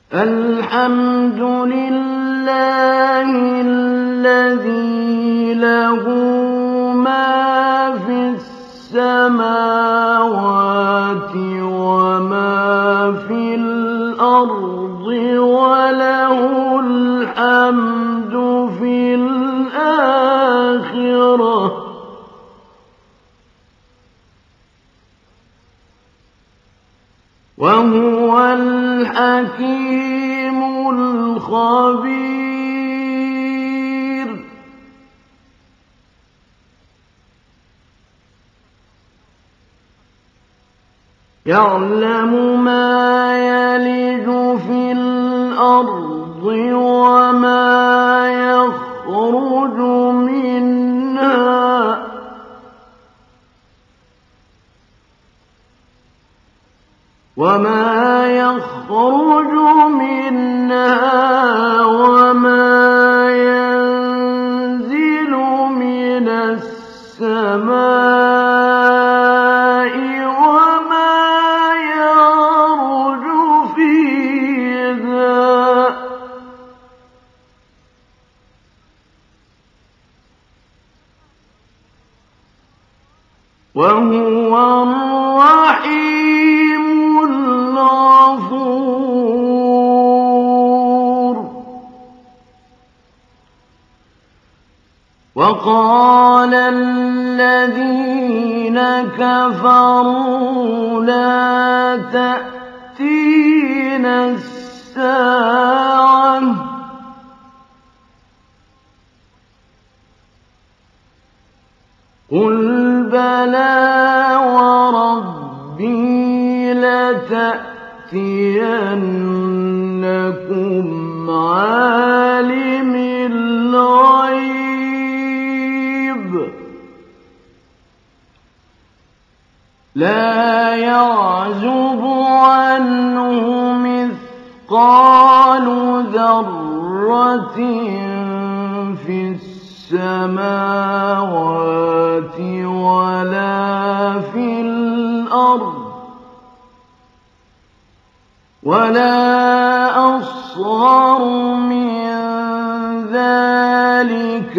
الحمد لله الذي له ما في السماوات وما في الأرض وله الحمد في الآخرة وهو الحكيم الخبير يعلم ما يلج في الأرض وما يخرج منها وما ينزل من السماء وما يعرج فيها وهو الرحيم الغفور وقال الذين كفروا لا تأتينا الساعة قل بلى وربي لتأتينكم عالم الغيب لا يعزب عنه مثقال ذرة في السماوات ولا في الأرض ولا أصغر من ذلك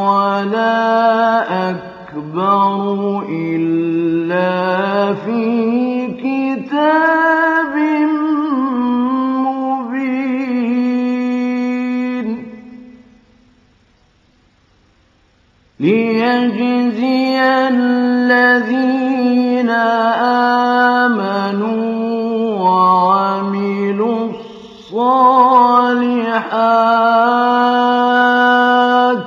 ولا أكبر إلا في كتاب مبين ليجزي الذين آمنوا وعملوا الصالحات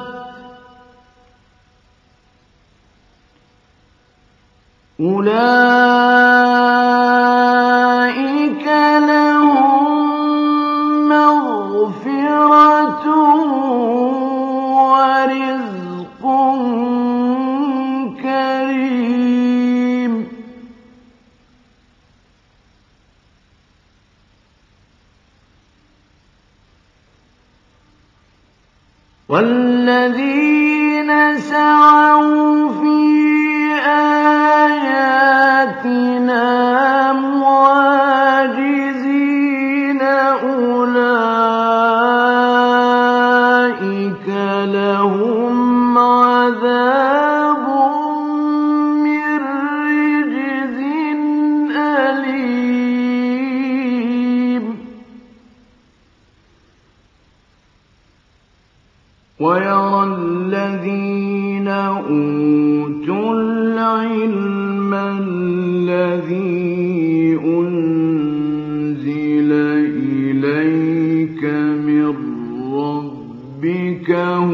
أولئك لهم مغفرة ورزق كريم والذين سعوا في آياتنا معاجزين أولئك لهم عذاب من رجز أليم ويرى الذين أوتوا العلم الذي أنزل إليك من ربك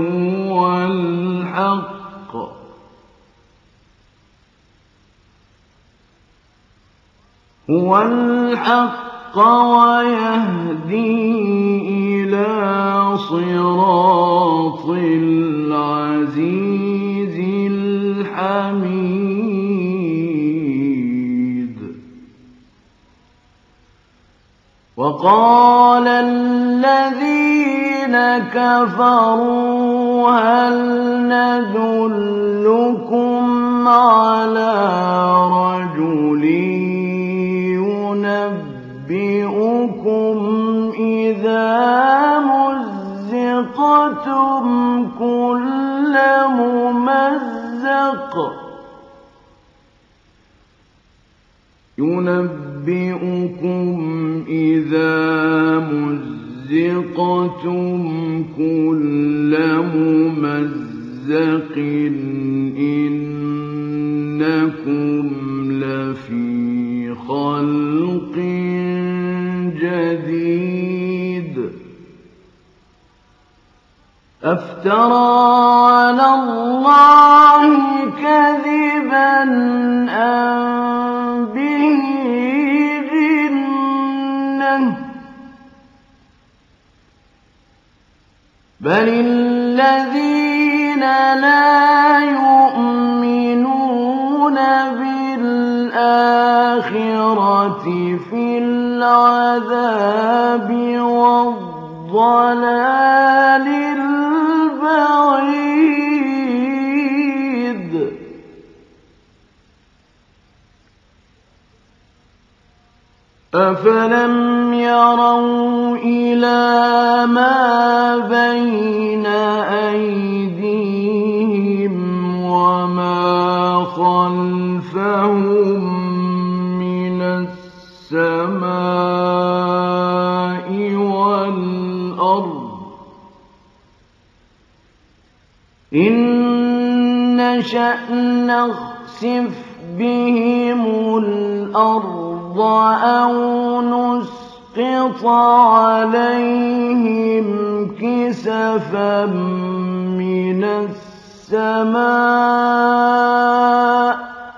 هو الحق ويهدي إلى صراط العزيز الحميد وقال الذين كفروا هل ندلكم على رجل ينبئكم كل ممزق ينبئكم إذا مزقتم كل ممزق إنكم لفي خلق جديد أفترى على الله كذبا أم به جنة بل الذين لا يؤمنون بالآخرة في العذاب والضلال البعيد أفلم يروا إلى ما بين أيديهم وما خلفهم من السماء والأرض إن نشأ نخسف بهم الأرض أو نسقط عليهم كسفا من السماء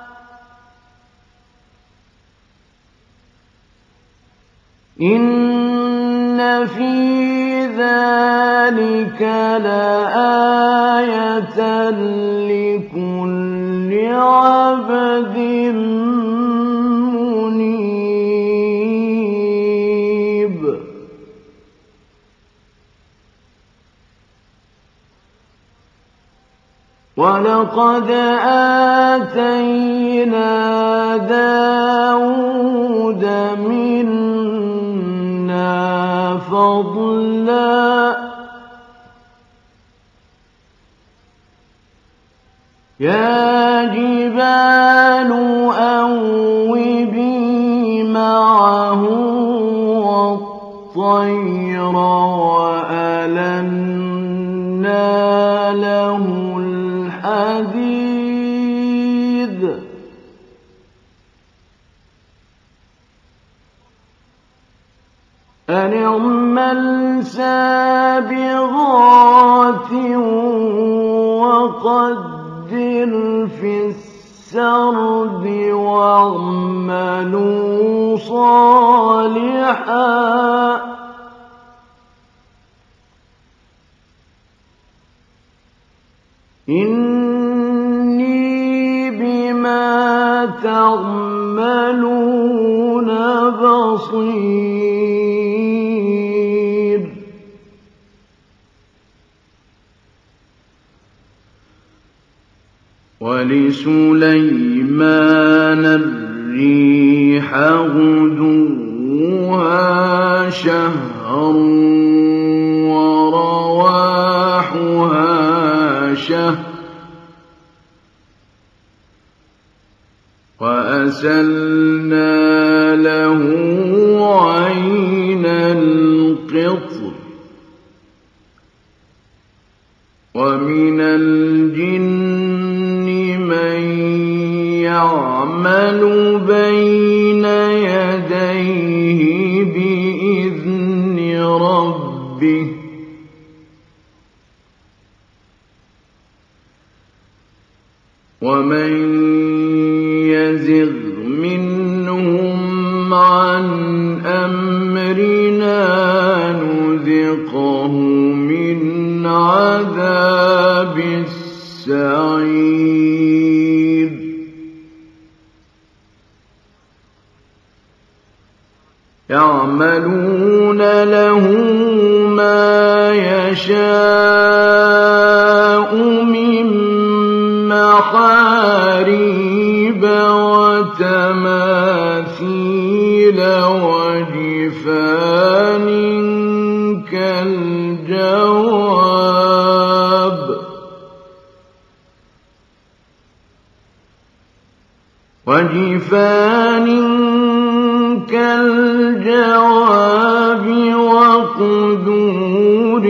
إن في ذلك لآية لكل عبد منيب ولقد آتينا داود منا فضلا يا جبال أوبي معه والطير وألنا له الحديد أن اعمل سابغات وقدر في السرد واعملوا صالحا إني بما تعملون بصير ولسليمان الريح غدوها شهر ورواحها شهر وأسلنا له عين القطر ومن الجن من يعمل بين يديه بإذن ربه ومن يزغ منهم عن أمرنا نذقه من عذاب السعير يعملون له ما يشاء من محاريب وتماثيل وجفان كالجواب وكأسا من معين وفرش مبثوثة وزرابي مبثوثة ومغاشية من دابة ومن الجن من يعمل بين يديه بإذن ربه ومن يزغ منهم عن أمرنا نذقه من عذاب السعير يعملون له ما يشاء من محاريب وتماثيل وجفان وجفان كالجواب وقدور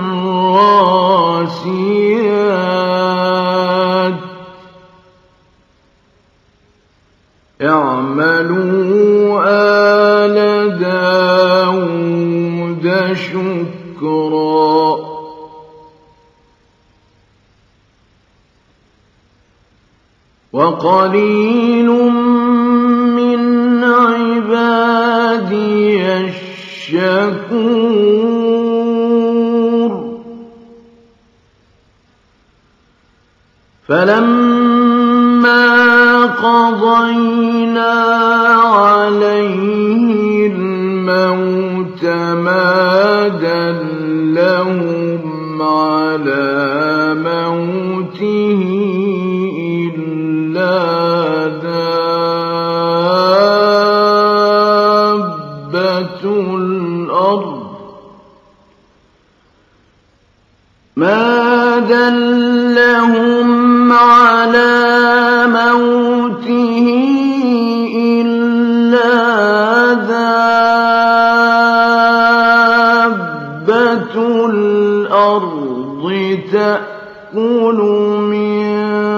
الراسيات اعملوا آل داود شكرا وقليل من عبادي الشكور فلما قضينا عليه الموت ما دلهم على موته إلا دابة الأرض ما دلهم على موته إلا دابة الأرض تأكل من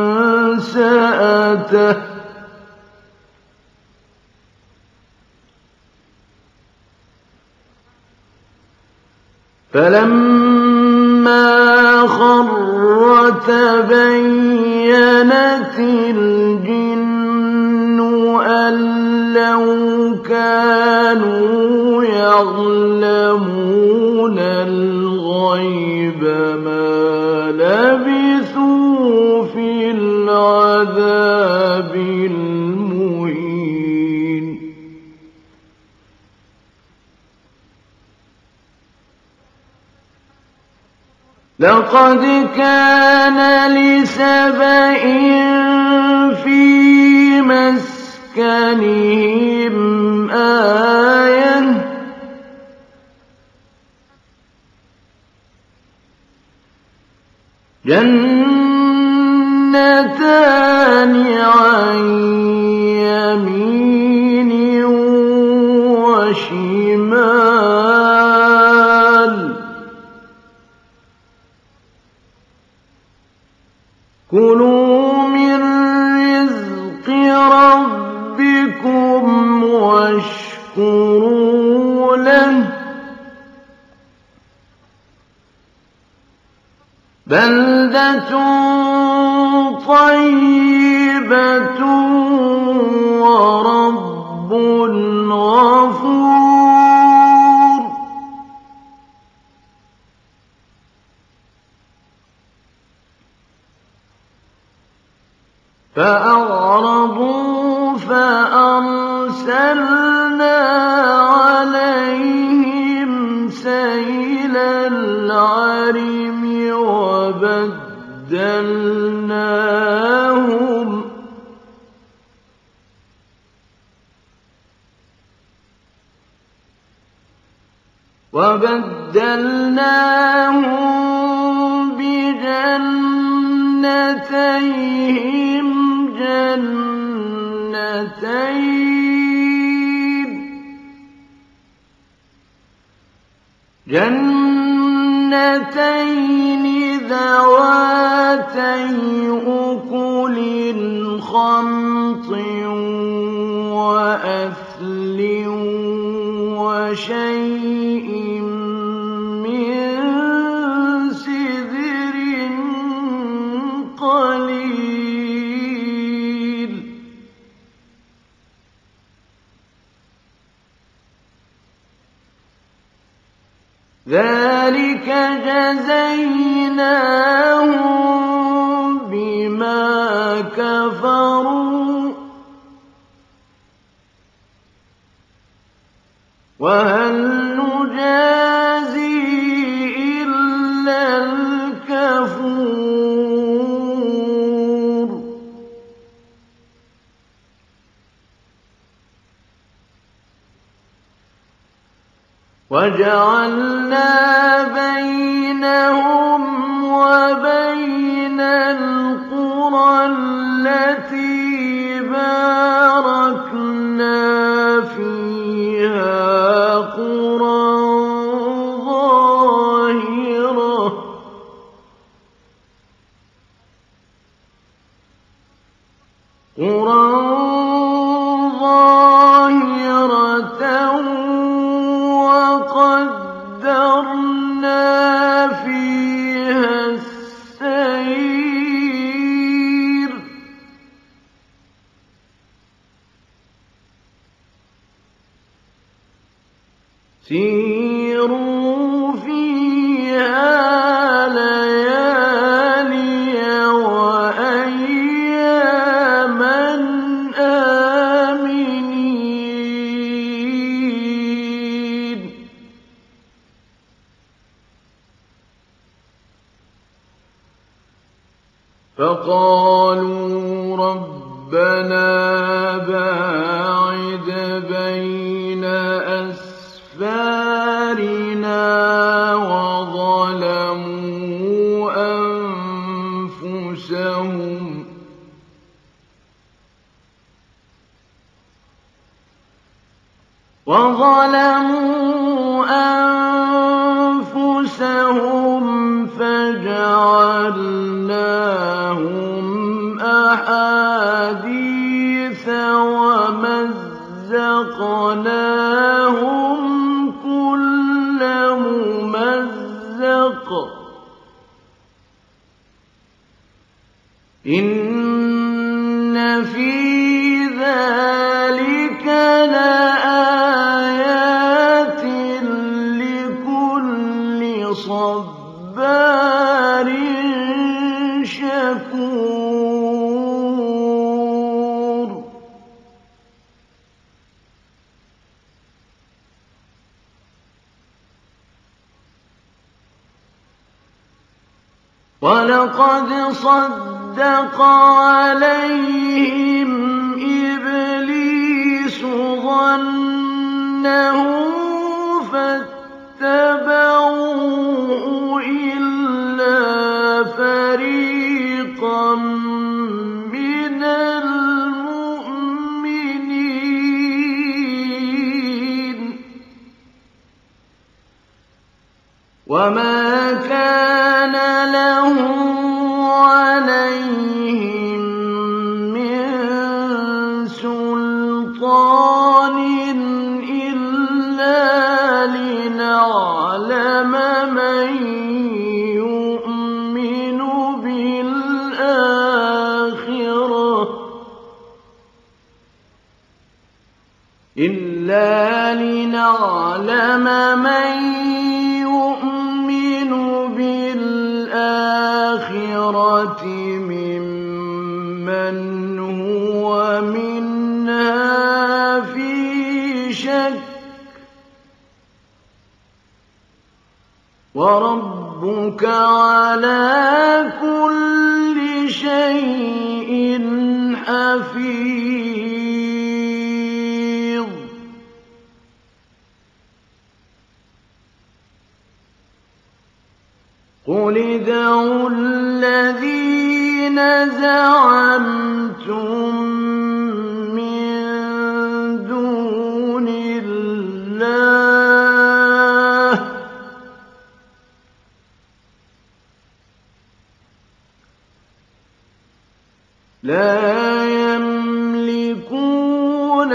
سأته فلما خر تبينت الجن أن لو كانوا يعلمون الغيب ما لبثوا في العذاب المهين لقد كان لسبإ في مسكنهم آية جنتان عن يمين وشمال كلوا من رزق ربكم واشكروا له بلدة طيبة ورب غفور فأعرضوا فأرسلنا عليهم سيل العرم وبدلناهم بجنتيهم جنتين ذواتي أكل خمط وأثل وشيء من سدر قليل ذلك جزيناهم بما كفروا وهل نجازي إلا الكفور وجعلنا بينهم وبين القرى التي باركنا فيها قرى ظاهرة وقدرنا فيها السير سيروا فيها ليالي وأياما آمنين فقالوا ربنا باعد بين أسفارنا وظلموا أنفسهم فجعلناهم أحاديث ومزقناهم كل ممزق إن في ذلك لآيات لكل صبار شكور ولقد صدق عليهم إبليس ظنه فاتبعوه إلا فريقا من المؤمنين وما كان له عليهم من سلطان إلا لنعلم من يؤمن بالآخرة ممن هو منها في شك وربك على كل شيء حفيظ قل ادعوا الذين زعمتم من دون الله لا يملكون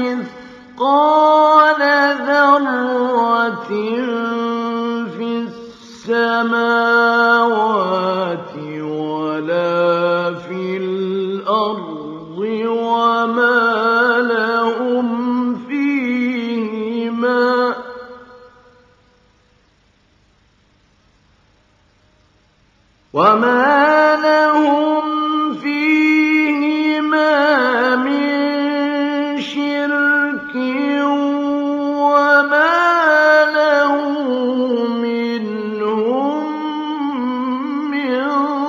مثقال ذرة في السماوات ولا في الأرض وما لهم فيهما من شرك وما له منهم من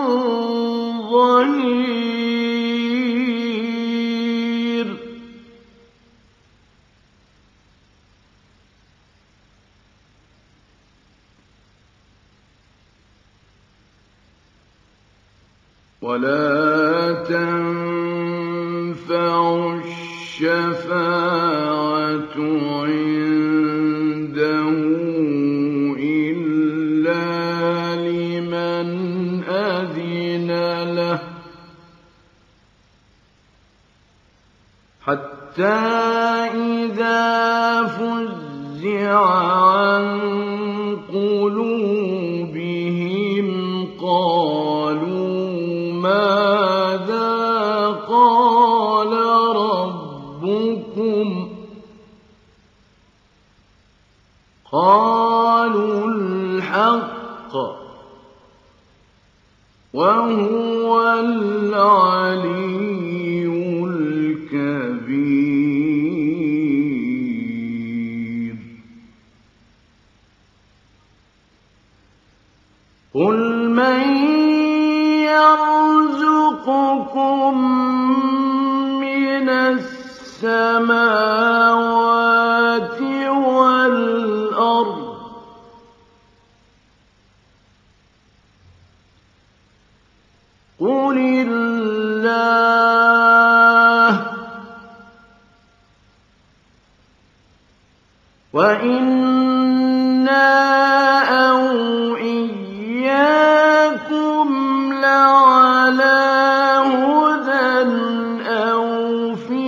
ظهير ولا تنفع الشَّفَاعَةُ عِندَهُ إِلَّا لِمَنْ أَذِنَ لَهُ حَتَّى إِذَا فُزِّعَ عَن قُلُوبِهِمْ قَالُوا مَاذَا قَالَ رَبُّكُمْ ۖ قَالُوا الْحَقَّ وَهُوَ الْعَلِيُّ الْكَبِيرُ. قُلْ مَن يَرْزُقُكُم مِّنَ السَّمَاوَاتِ وَالْأَرْضِ قُلِ اللَّهُ وَإِنَّا أَوْ إِيَّاكُمْ لَعَلَىٰ هُدًى أَوْ فِي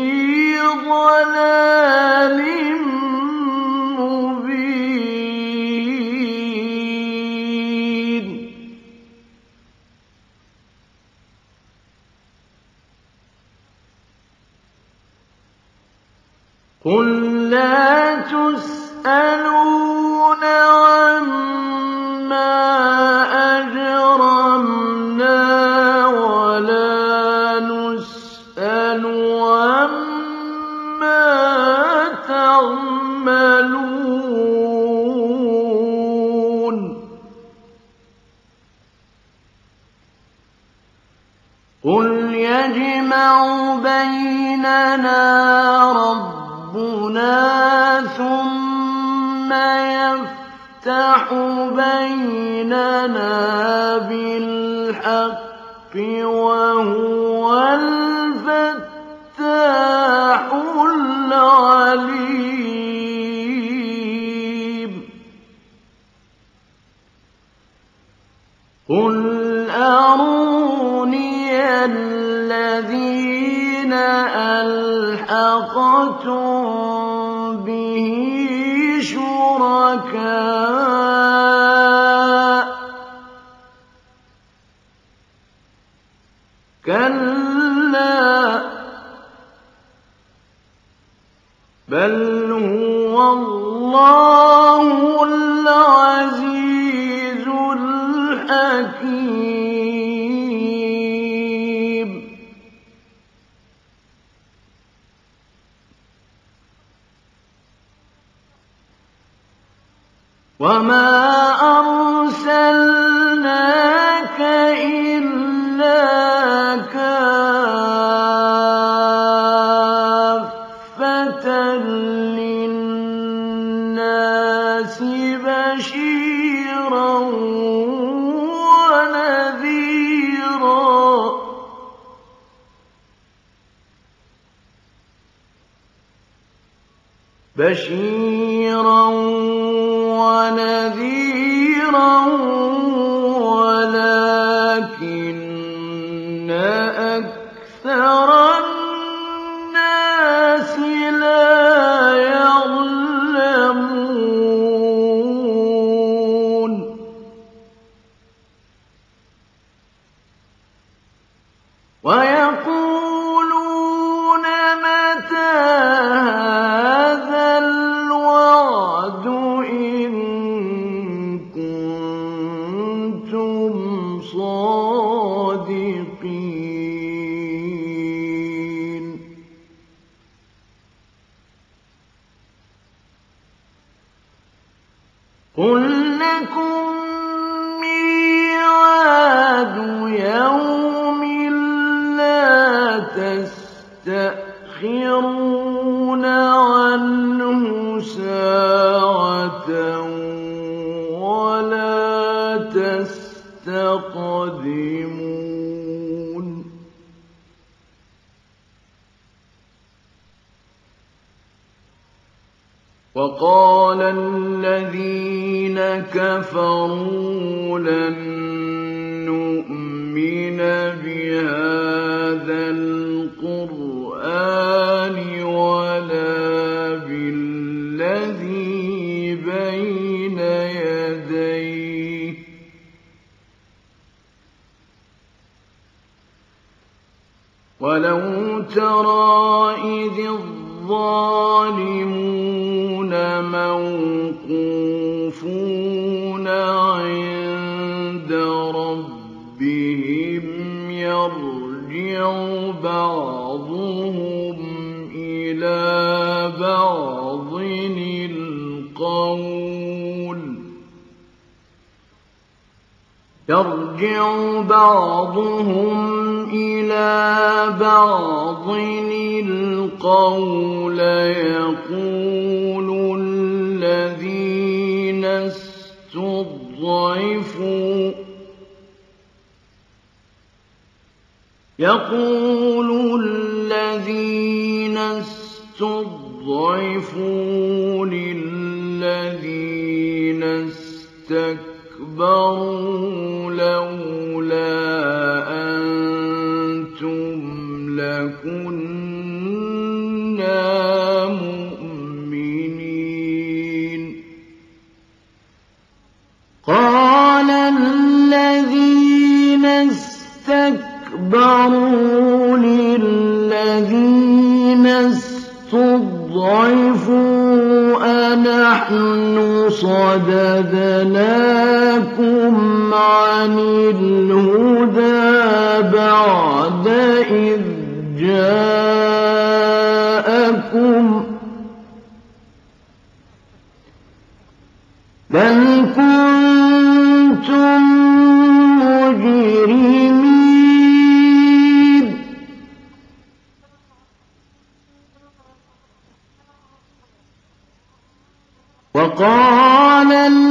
ضَلَالٍ مُّبِينٍ. قُل لَّا تُسْأَلُونَ عَمَّا أَجْرَمْنَا وَلَا نُسْأَلُ عَمَّا تَعْمَلُونَ. قُلْ يَجْمَعُ بَيْنَنَا رَبُّنَا ثُمَّ يَفْتَحُ بَيْنَنَا بِالْحَقِّ وَهُوَ الْفَتَّاحُ الْعَلِيمُ. قُلْ أَرُونِيَ الَّذِينَ أَلْحَقْتُم بِهِ شُرَكَاءَ ۖ كَلَّا بَلْ هُوَ اللَّهُ الْعَزِيزُ الْحَكِيمُ. وَمَا أَرْسَلْنَاكَ إِلَّا كَافَّةً لِّلنَّاسِ بَشِيرًا وَنَذِيرًا وَلَٰكِنَّ أَكْثَرَ النَّاسِ لَا يَعْلَمُونَ. وَيَقُولُونَ مَتَىٰ هَٰذَا الْوَعْدُ إِن كُنتُمْ صَادِقِينَ. قُل لَّكُم مِّيعَادُ يَوْمٍ لَّا تَسْتَأْخِرُونَ عَنْهُ سَاعَةً وَلَا تَسْتَقْدِمُونَ. وقال الذين كفروا لن نؤمن بهذا القرآن ولا بالذي بين يديه ولو ترى إذ الظالمون موقوفون عند ربهم يرجع بعضهم إلى بعض القول يقول الذين استضعفوا للذين استكبروا لولا أنتم لكنا مؤمنين قال الذين استكبروا للذين استضعفوا أنحن صددناكم عن الهدى بعد إذ جاءكم بل كنتم مجرمين وقال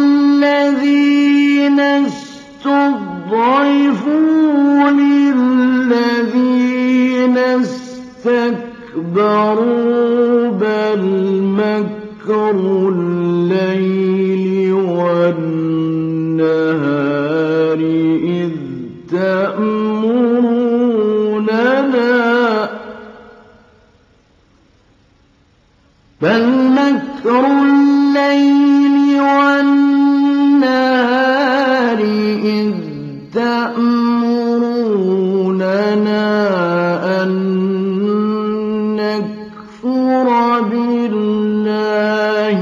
الذين استضعفوا للذين استكبروا بل مكر الليل والنهار إذ تأمروننا بل مكر الليل والنهار إذ تأمروننا أن نكفر بالله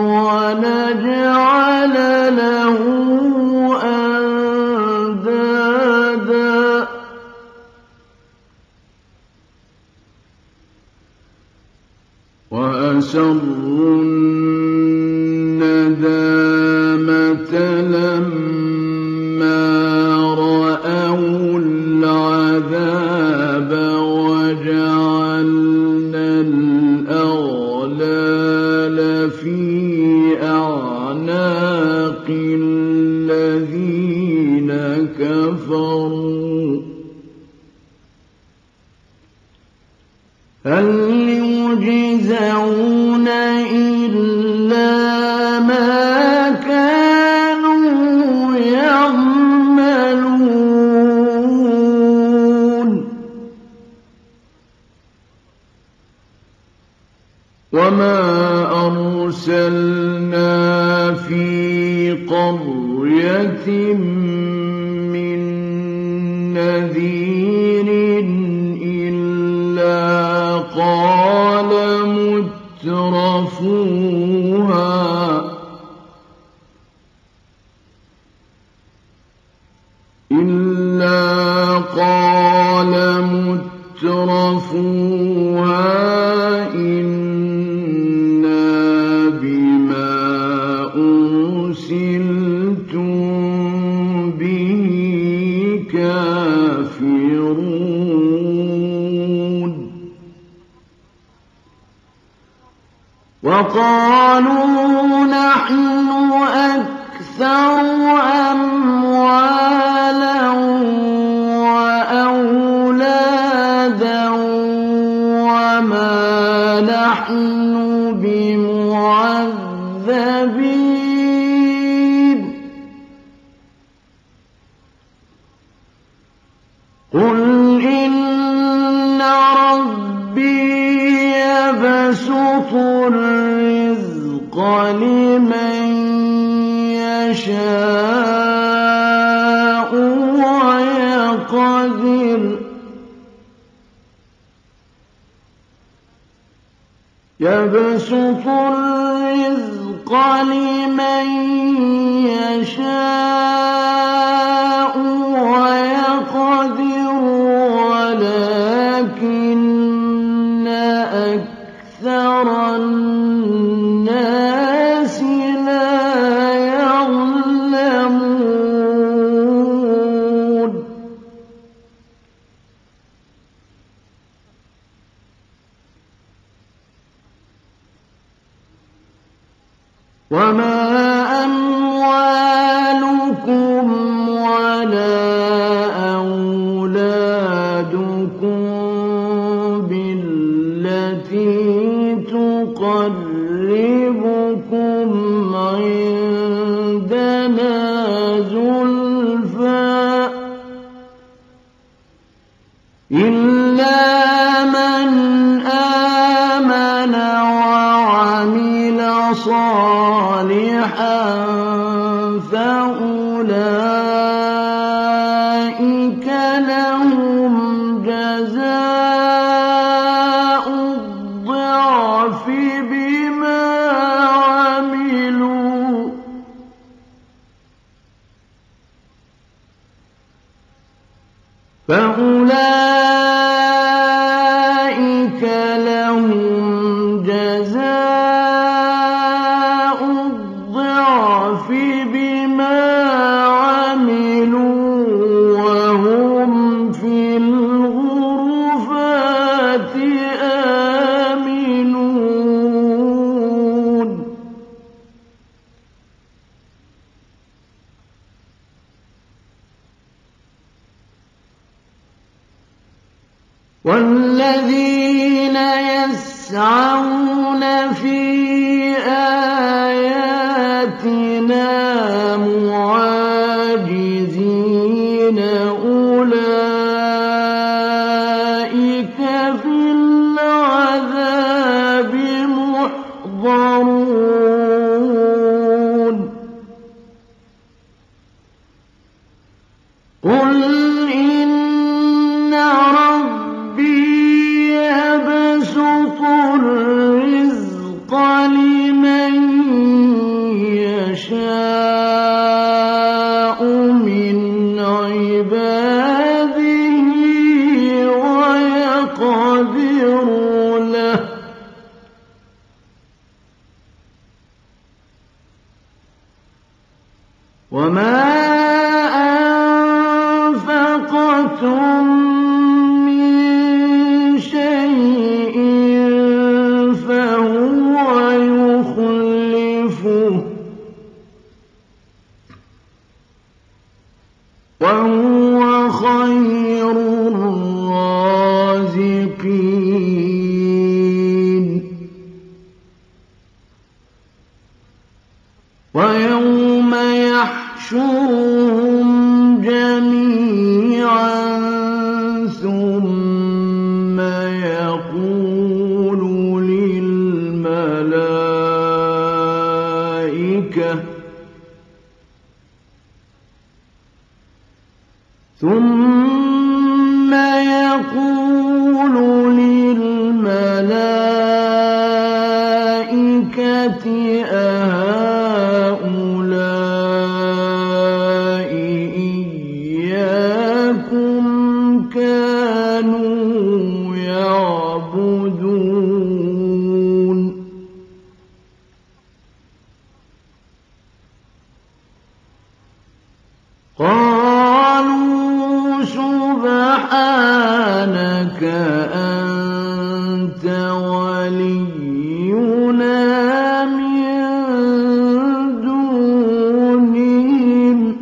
ونجعل له أندادا وأسروا الندامة لما رأوا العذاب وجعلنا الأغلال في أعناق الذين كفروا هل يجزون إلا ما كانوا يعملون وما أرسلنا في قرية من نذير إلا قال مترفوها إنا بما أرسلتم به كافرون وقالوا نحن أكثر أموالا وأولادا وما نحن بمعذبين يَشَاءُ وَيَقْدِرُ يَبْسُطُ الرِّزْقَ لِمَن يَشَاءُ وَيَقْدِرُ وَلَٰكِنَّ أَكْثَرَ النَّاسِ لَا يَعْلَمُونَ وَمَا أَمْوَالُكُمْ وَلَا أَوْلَادُكُم بِالَّتِي تُقَرِّبُكُمْ عِندَنَا زُلْفَىٰ إِلَّا مَنْ آمَنَ وَعَمِلَ صَالِحًا فَأُولَٰئِكَ لَهُمْ جَزَاءُ الضِّعْفِ بِمَا عَمِلُوا وَهُمْ فِي الْغُرُفَاتِ آمِنُونَ وَالَّذِينَ يَسْعَوْنَ فِي آيَاتِنَا مُعَاجِزِينَ أُولَٰئِكَ فِي الْعَذَابِ مُحْضَرُونَ قُلْ إِنَّ رَبِّي يَبْسُطُ الرِّزْقَ لِمَن يَشَاءُ مِنْ عِبَادِهِ وَيَقْدِرُ لَهُ ۚ وَمَا أَنفَقْتُم مِّن شَيْءٍ فَهُوَ يُخْلِفُهُ ۖ وَهُوَ خَيْرُ الرَّازِقِينَ وَيَوْمَ يَحْشُرُهُمْ جَمِيعًا ثُمَّ يَقُولُ لِلْمَلَائِكَةِ أَهَٰؤُلَاءِ إِيَّاكُمْ كَانُوا يَعْبُدُونَ قَالُوا سُبْحَانَكَ أَنتَ وَلِيُّنَا مِن دُونِهِم ۖ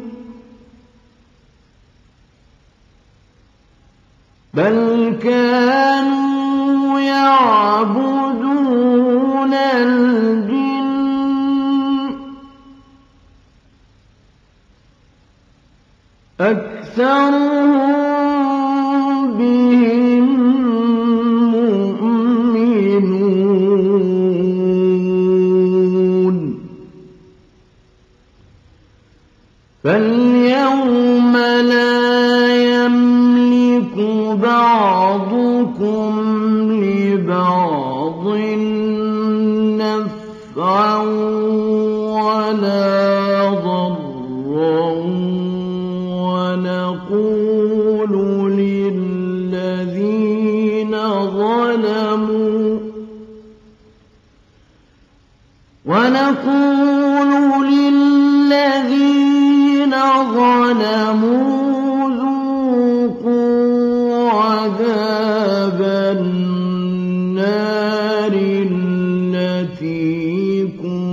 بَلْ كَانُوا يَعْبُدُونَ الْجِنَّ ۖ أَكْثَرُهُم بِهِم مُّؤْمِنُونَ فاليوم لا يملك بعضكم لبعض نفعا ولا ضرا ونقول للذين ظلموا ذوقوا عذاب النار التي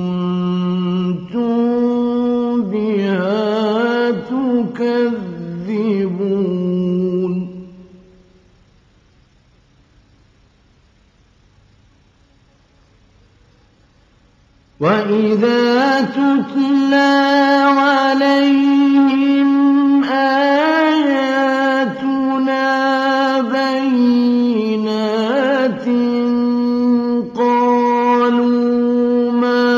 كنتم بها تكذبون وإذا تتلى عليهم آياتنا بينات قالوا ما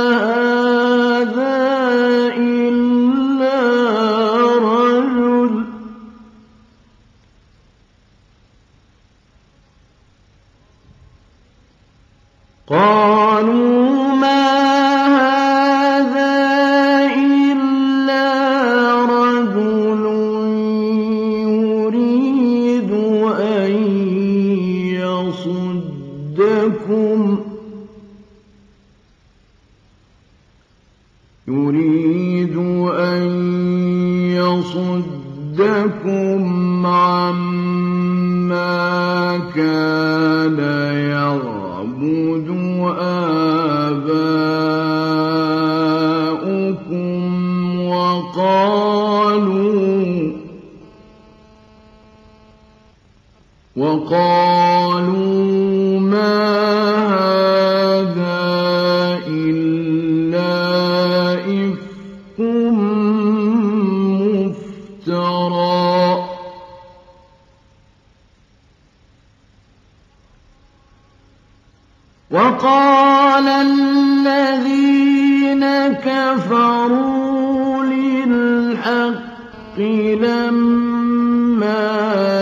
هذا إلا رجل يريد أن يصدكم عما كان يعبد آباؤكم وقالوا ما هذا إلا إفك مفترى وقال الذين كفروا للحق لما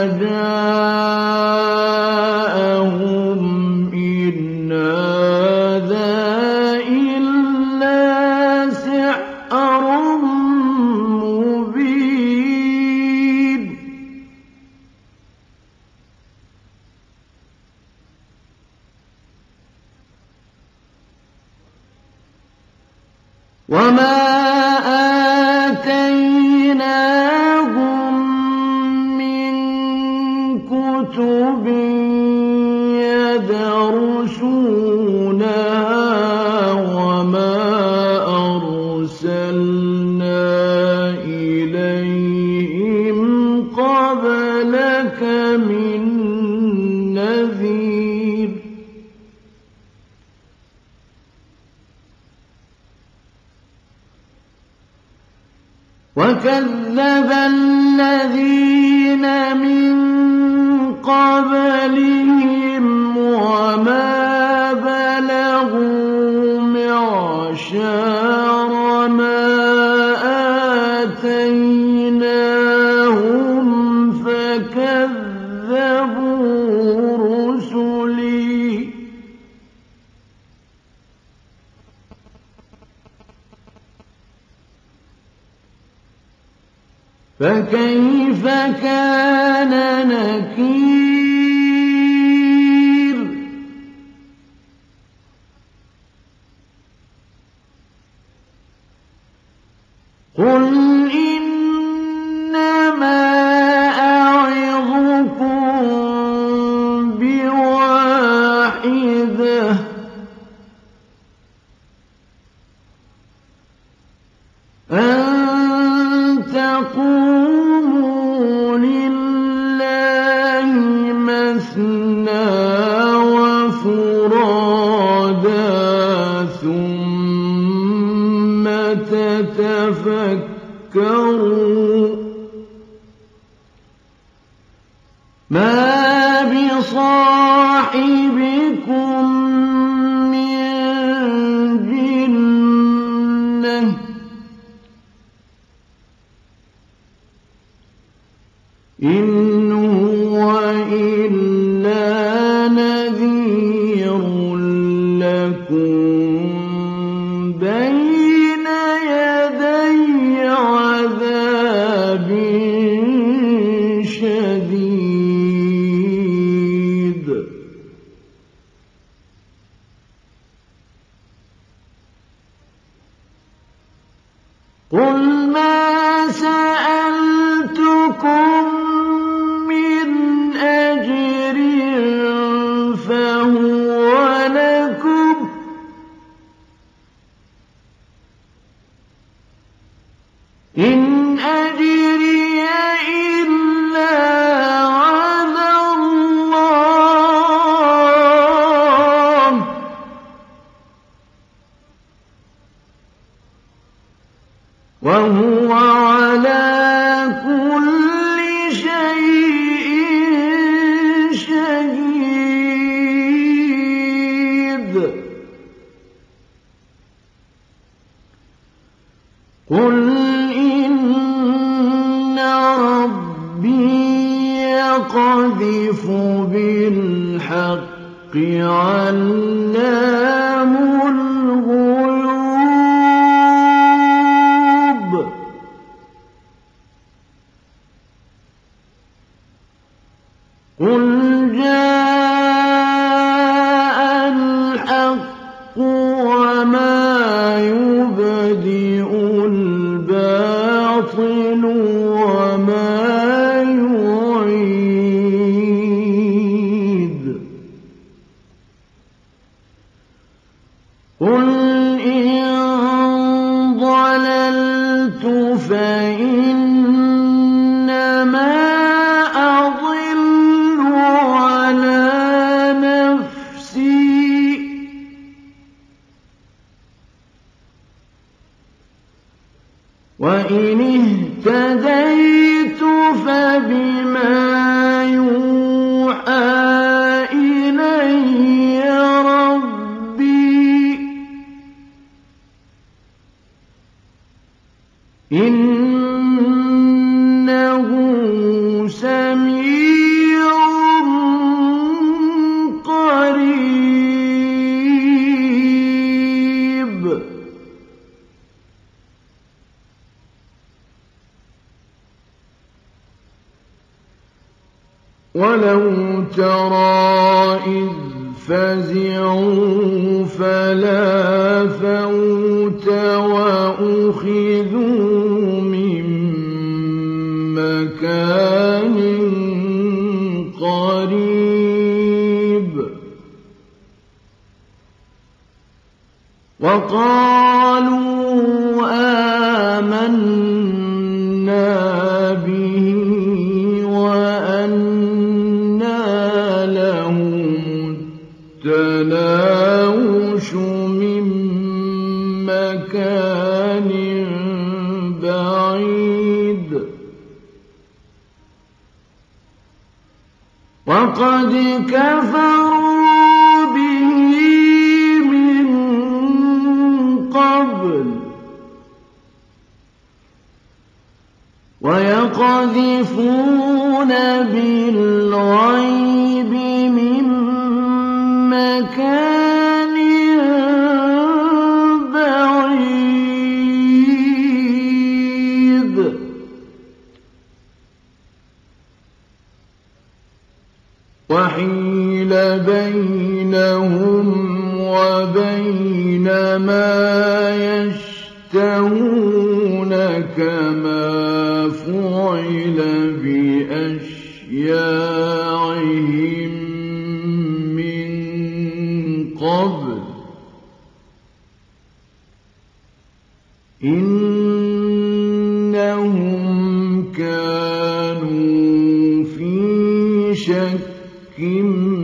جاءهم إن هذا إلا سحر مبين وما آتيناهم من كتب يدرسونها وما أرسلنا إليهم قبلك من نذير وكذب الذين من قبلهم وما بلغوا معشار ما آتيناهم فكذبوا رسلي فكيف كان نكير قل إنما أعظكم بواحدة أن تقوموا لله مثنى وفرادا ثم تتفكروا ما بصاحبكم من جنة إِنْ هُوَ إِلَّا نَذِيرٌ لَكُم بَيْنَ يَدَيْ عَذَابٍ شَدِيدٍ قُلْ مَا سَأَلْتُكُم مِّنْ أَجْرٍ فَهُوَ لَكُمْ ۖ إِنْ أَجْرِيَ إِلَّا عَلَى اللَّهِ ۖ وَهُوَ عَلَىٰ كُلِّ شَيْءٍ شَهِيدٌ قُلْ إِنَّ رَبِّي يَقْذِفُ بِالْحَقِّ عَلَّامُ الْغُيُوبِ قُلْ جَاءَ الْحَقُّ وَمَا يُبْدِئُ الْبَاطِلُ وَمَا يُعِيدُ قُلْ إِن ضَلَلْتُ فَإِنَّمَا أَضِلُّ عَلَىٰ نَفْسِي ۖ وَإِنِ اهْتَدَيْتُ فَبِمَا يُوحَىٰ إِلَيَّ رَبِّي ۚ إِنَّهُ سَمِيعٌ قَرِيبٌ وَلَوْ تَرَىٰ إِذْ فَزِعُوا فَلَا فَوْتَ وَأُخِذُوا مِن مَّكَانٍ قَرِيبٍ وَقَالُوا آمَنَّا بِهِ وَأَنَّىٰ لَهُمُ التَّنَاوُشُ مِن مَّكَانٍ بَعِيدٍ وَقَدْ كَفَرُوا بِهِ مِن قَبْلُ وَيَقْذِفُونَ بِالْغَيْبِ مِن مَّكَانٍ بَعِيدٍ وَحِيلَ بَيْنَهُمْ وَبَيْنَ مَا يَشْتَهُونَ كَمَا فُعِلَ بِأَشْيَاعِهِم مِّن قَبْلُ إِنَّهُمْ كَانُوا فِي شَكٍّ